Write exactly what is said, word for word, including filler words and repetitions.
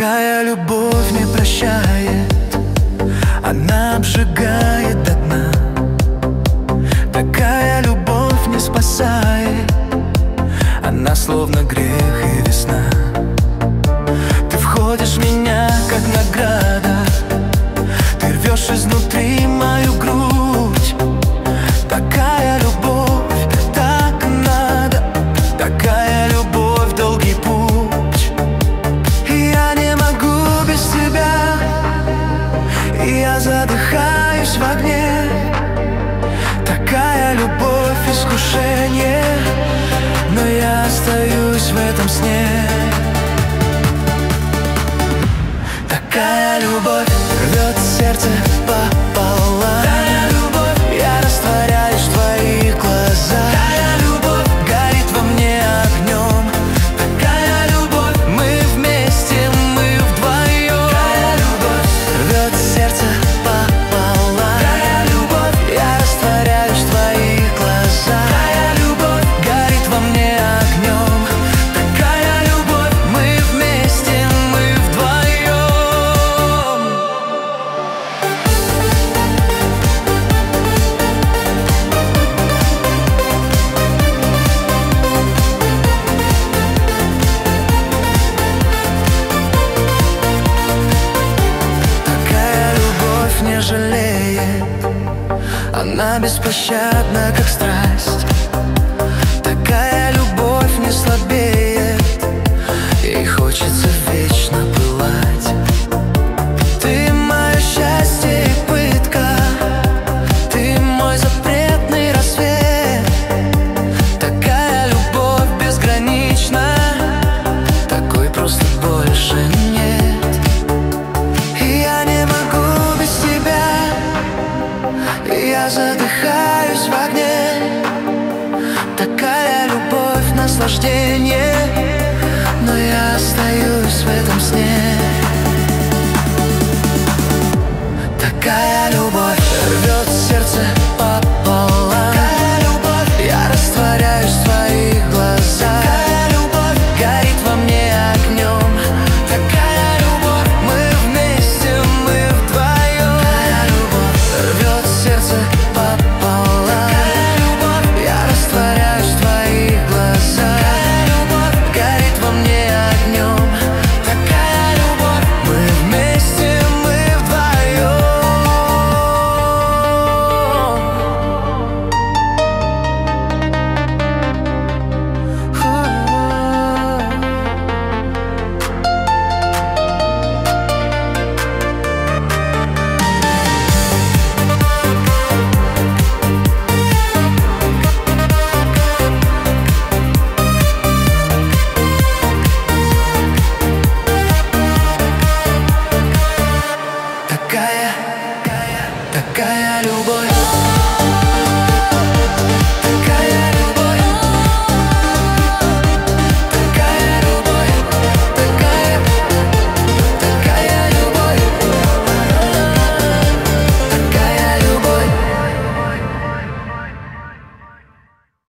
Такая любовь не прощает, она обжигает до дна. Такая любовь не спасает, она словно грех и весна. Ты входишь в меня, как награда, ты рвешь изнутри мою грудь. Такая любовь, так надо, такая любовь, долгий путь. И я не могу без тебя, и я задыхаюсь в огне. Такая любовь, искушение, но я остаюсь в этом сне. Такая любовь рвет сердце пополам. Такая любовь, я растворяюсь в твоих глазах. Такая любовь горит во мне огнем. Такая любовь, мы вместе, мы вдвоем. Такая любовь рвет сердце пополам. Такая любовь, я растворяюсь в твоих глазах. Такая любовь горит во мне огнем. Такая любовь, мы вместе, мы вдвоем. Не жалеет, она беспощадна, как страсть. Такая любовь не слабеет, ей хочется вечно пылать. Ты мое счастье и пытка, ты мой запретный рассвет. Такая любовь безгранична, такой просто больше нет. Я задыхаюсь в огне. Такая любовь, наслаждение, но я остаюсь в этом сне. Такая любовь.